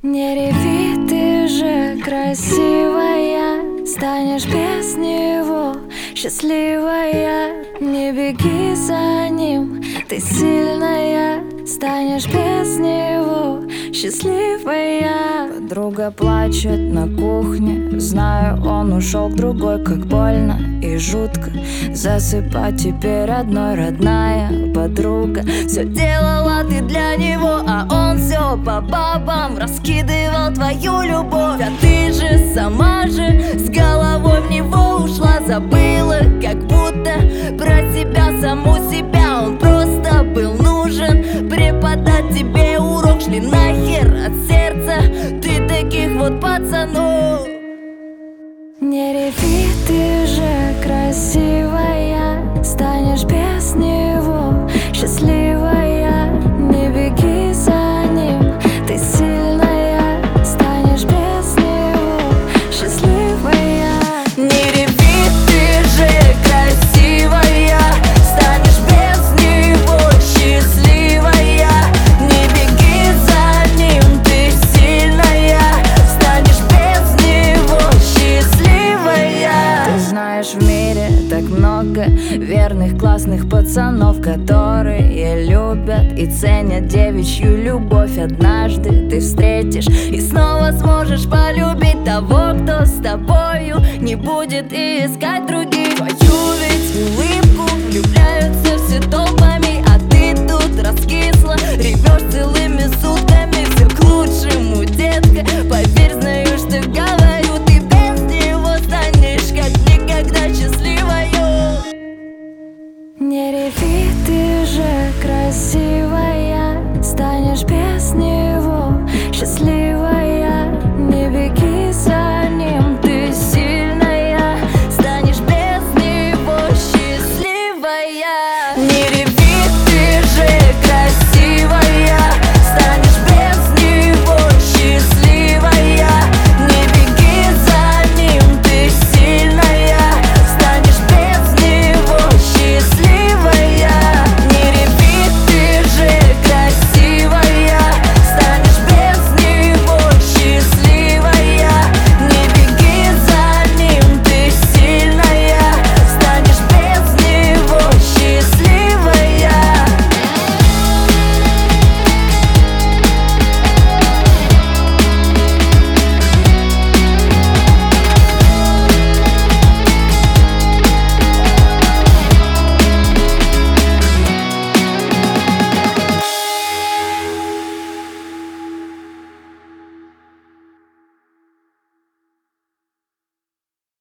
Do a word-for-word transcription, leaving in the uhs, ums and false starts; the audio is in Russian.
Не реви, ты же красивая, станешь без него счастливая. Не беги за ним, ты сильная, станешь без него счастливая. Подруга плачет на кухне, знаю, он ушел к другой. Как больно и жутко засыпать теперь одной. Родная подруга, все делала ты для него, а он все по бабам раскидывал твою любовь. А ты же сама же с головой в него ушла, забыла как будто про себя, саму себя. Он просто был нужен преподать тебе урок. Шли нахер от сердца ты таких вот пацанов. Не реви, ты же красивая, станешь без него счастливая. Не беги за ним, ты сильная, станешь без него счастливая. Не реви, ты же красивая, станешь без него счастливая. Не беги за ним, ты сильная, станешь без него счастливая. Ты знаешь, в мире так много верных, классных пацанов, которые любят и ценят девичью любовь. Однажды ты встретишь и снова сможешь полюбить того, кто с тобою не будет искать других. Твою ведь улыбку влюбляются все то